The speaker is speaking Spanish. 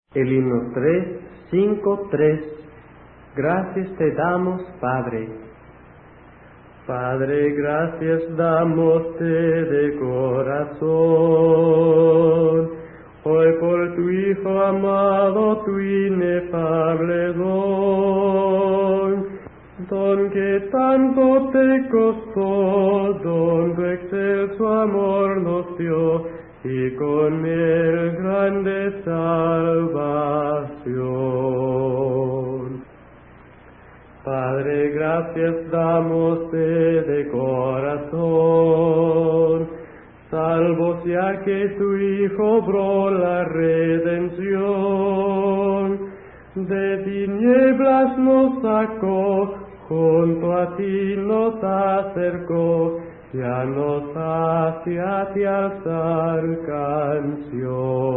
El himno 353. Gracias te damos, Padre. Padre, gracias damos de corazón, hoy por tu Hijo amado, tu inefable don que tanto te costó, don tu excelso amor nos dio, y con él grande salvación. Padre, gracias damos de corazón, salvos ya que tu Hijo obró la redención, de tinieblas nos sacó, junto a ti nos acercó, ya nos hace a ti alzar canción.